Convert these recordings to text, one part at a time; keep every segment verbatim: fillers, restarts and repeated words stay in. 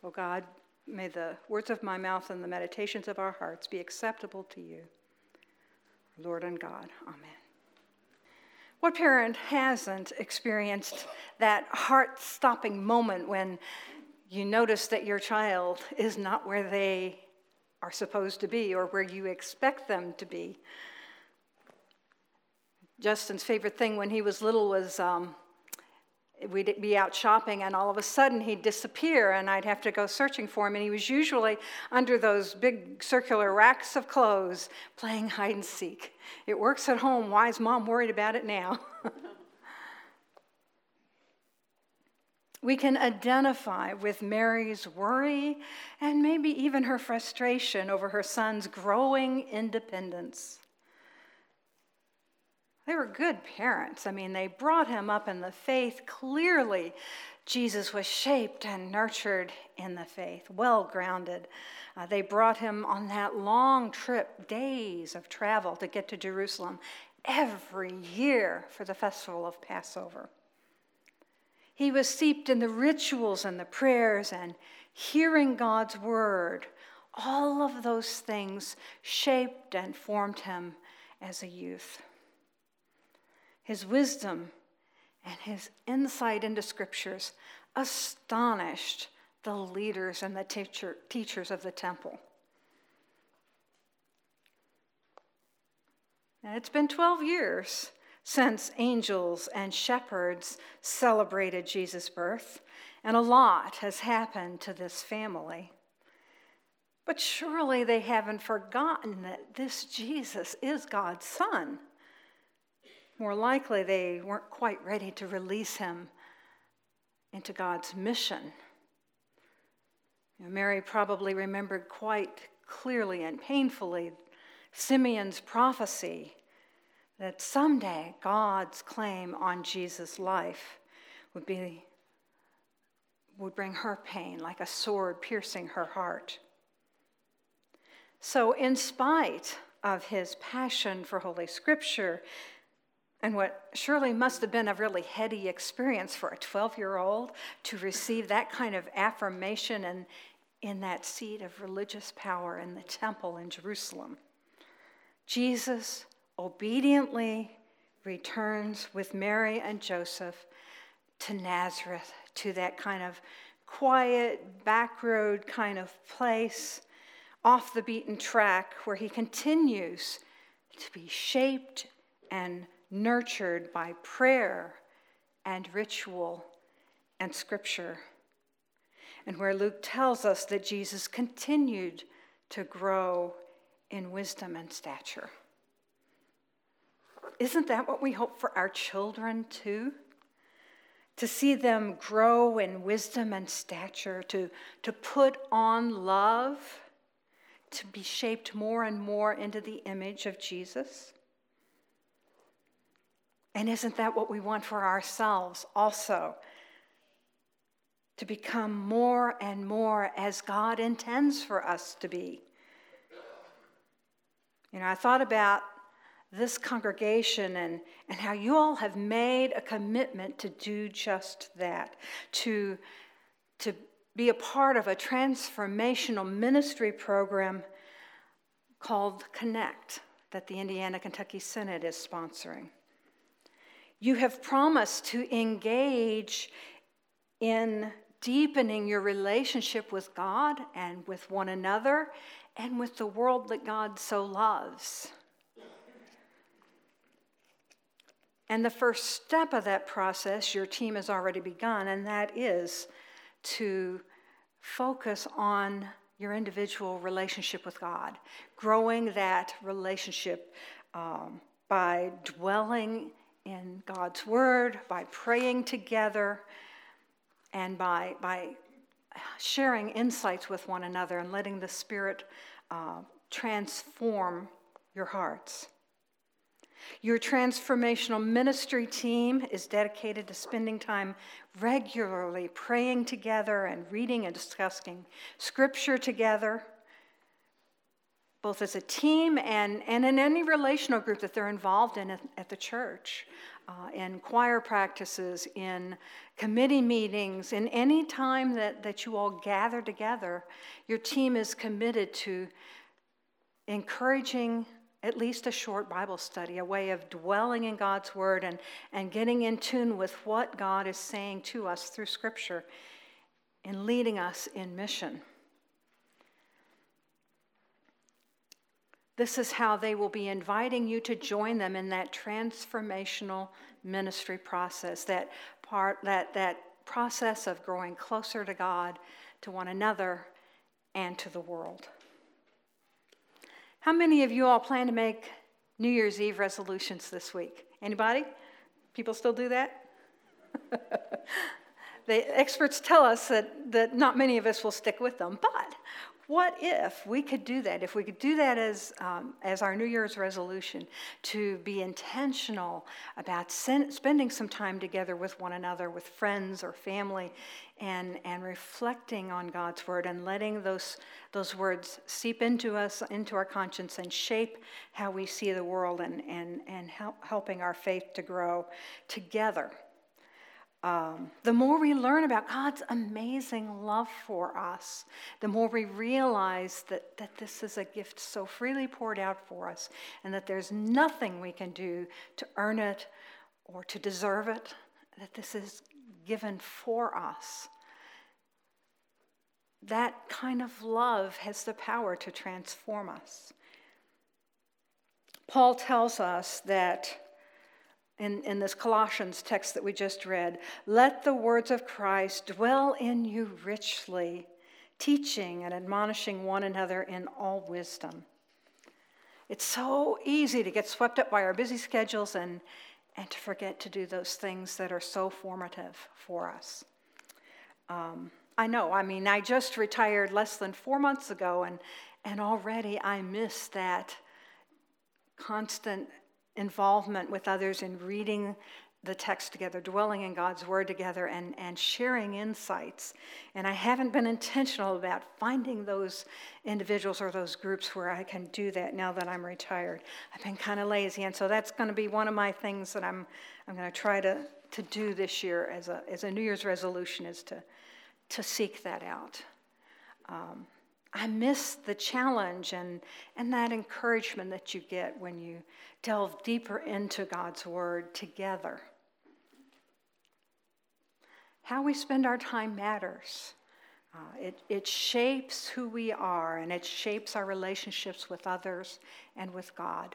O God, may the words of my mouth and the meditations of our hearts be acceptable to you, Lord and God. Amen. What parent hasn't experienced that heart-stopping moment when you notice that your child is not where they are supposed to be or where you expect them to be? Justin's favorite thing when he was little was um, we'd be out shopping and all of a sudden he'd disappear and I'd have to go searching for him, and he was usually under those big circular racks of clothes playing hide and seek. It works at home. Why is Mom worried about it now? We can identify with Mary's worry and maybe even her frustration over her son's growing independence. They were good parents. I mean, they brought him up in the faith. Clearly, Jesus was shaped and nurtured in the faith, well grounded. Uh, they brought him on that long trip, days of travel to get to Jerusalem every year for the festival of Passover. He was steeped in the rituals and the prayers and hearing God's word. All of those things shaped and formed him as a youth. His wisdom and his insight into scriptures astonished the leaders and the teacher, teachers of the temple. Now, it's been twelve years since angels and shepherds celebrated Jesus' birth, and a lot has happened to this family. But surely they haven't forgotten that this Jesus is God's son. More likely, they weren't quite ready to release him into God's mission. You know, Mary probably remembered quite clearly and painfully Simeon's prophecy that someday God's claim on Jesus' life would be would bring her pain like a sword piercing her heart. So in spite of his passion for Holy Scripture, and what surely must have been a really heady experience for a twelve-year-old to receive that kind of affirmation and in that seat of religious power in the temple in Jerusalem, Jesus obediently returns with Mary and Joseph to Nazareth, to that kind of quiet, backroad kind of place, off the beaten track, where he continues to be shaped and nurtured by prayer and ritual and scripture, and where Luke tells us that Jesus continued to grow in wisdom and stature. Isn't that what we hope for our children too? To see them grow in wisdom and stature, to, to put on love, to be shaped more and more into the image of Jesus? And isn't that what we want for ourselves also? To become more and more as God intends for us to be. You know, I thought about this congregation and, and how you all have made a commitment to do just that, to, to be a part of a transformational ministry program called Connect that the Indiana-Kentucky Synod is sponsoring. You have promised to engage in deepening your relationship with God and with one another and with the world that God so loves. And the first step of that process, your team has already begun, and that is to focus on your individual relationship with God, growing that relationship um, by dwelling in God's word, by praying together, and by, by sharing insights with one another and letting the Spirit uh, transform your hearts. Your transformational ministry team is dedicated to spending time regularly praying together and reading and discussing scripture together, both as a team and, and in any relational group that they're involved in at, at the church. uh, in choir practices, in committee meetings, in any time that, that you all gather together, your team is committed to encouraging at least a short Bible study, a way of dwelling in God's Word and, and getting in tune with what God is saying to us through Scripture and leading us in mission. This is how they will be inviting you to join them in that transformational ministry process, that part, that, that process of growing closer to God, to one another, and to the world. How many of you all plan to make New Year's Eve resolutions this week? Anybody? People still do that? The experts tell us that, that not many of us will stick with them, but what if we could do that? If we could do that as, um, as our New Year's resolution, to be intentional about sen- spending some time together with one another, with friends or family, and, and reflecting on God's Word and letting those, those words seep into us, into our conscience, and shape how we see the world, and, and, and help, helping our faith to grow together. Um, the more we learn about God's amazing love for us, the more we realize that, that this is a gift so freely poured out for us, and that there's nothing we can do to earn it or to deserve it, that this is given for us. That kind of love has the power to transform us. Paul tells us that In, in this Colossians text that we just read, let the words of Christ dwell in you richly, teaching and admonishing one another in all wisdom. It's so easy to get swept up by our busy schedules and, and to forget to do those things that are so formative for us. Um, I know, I mean, I just retired less than four months ago, and, and already I miss that constant involvement with others in reading the text together, dwelling in God's Word together, and, and sharing insights. And I haven't been intentional about finding those individuals or those groups where I can do that now that I'm retired. I've been kind of lazy, and so that's going to be one of my things that I'm I'm going to try to, to do this year as a as a New Year's resolution, is to, to seek that out. Um, I miss the challenge and, and that encouragement that you get when you delve deeper into God's Word together. How we spend our time matters. Uh, it, it shapes who we are, and it shapes our relationships with others and with God.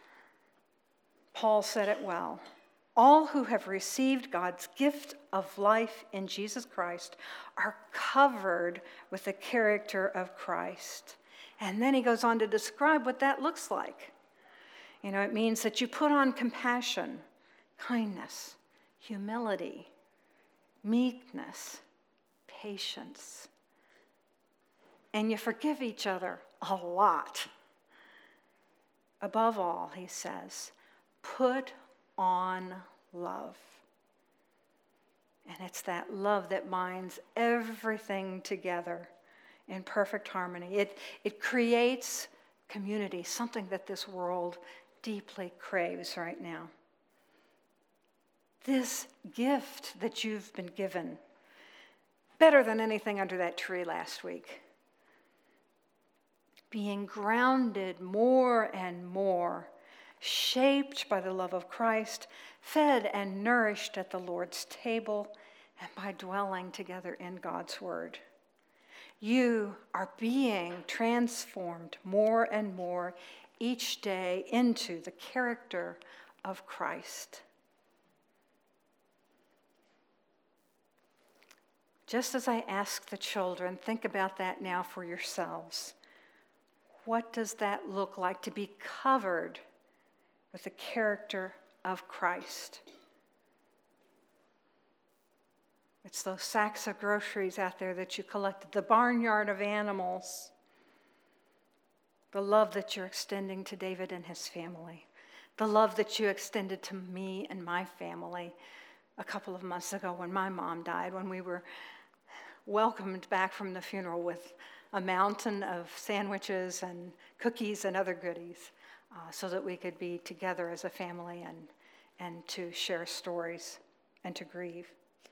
Paul said it well. All who have received God's gift of life in Jesus Christ are covered with the character of Christ. And then he goes on to describe what that looks like. You know, it means that you put on compassion, kindness, humility, meekness, patience, and you forgive each other a lot. Above all, he says, put on love. And it's that love that binds everything together in perfect harmony. It, it creates community, something that this world deeply craves right now. This gift that you've been given, better than anything under that tree last week, being grounded more and more, shaped by the love of Christ, fed and nourished at the Lord's table, and by dwelling together in God's Word. You are being transformed more and more each day into the character of Christ. Just as I ask the children, think about that now for yourselves. What does that look like to be covered with the character of Christ? It's those sacks of groceries out there that you collected, the barnyard of animals, the love that you're extending to David and his family, the love that you extended to me and my family a couple of months ago when my mom died, when we were welcomed back from the funeral with a mountain of sandwiches and cookies and other goodies, uh, so that we could be together as a family and, and to share stories and to grieve.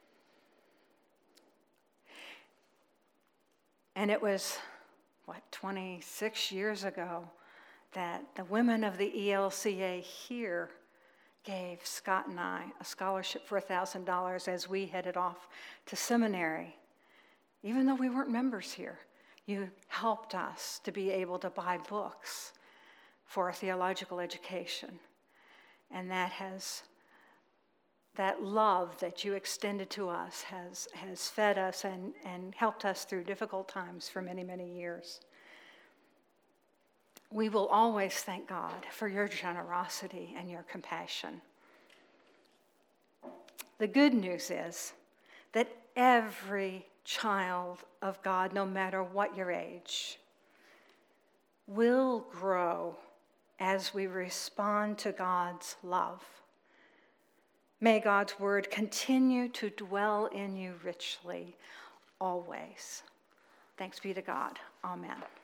And it was, what, twenty-six years ago that the women of the E L C A here gave Scott and I a scholarship for one thousand dollars as we headed off to seminary. Even though we weren't members here, you helped us to be able to buy books for our theological education. And that has, that love that you extended to us has, has fed us and, and helped us through difficult times for many, many years. We will always thank God for your generosity and your compassion. The good news is that every child of God, no matter what your age, will grow as we respond to God's love. May God's word continue to dwell in you richly, always. Thanks be to God. Amen.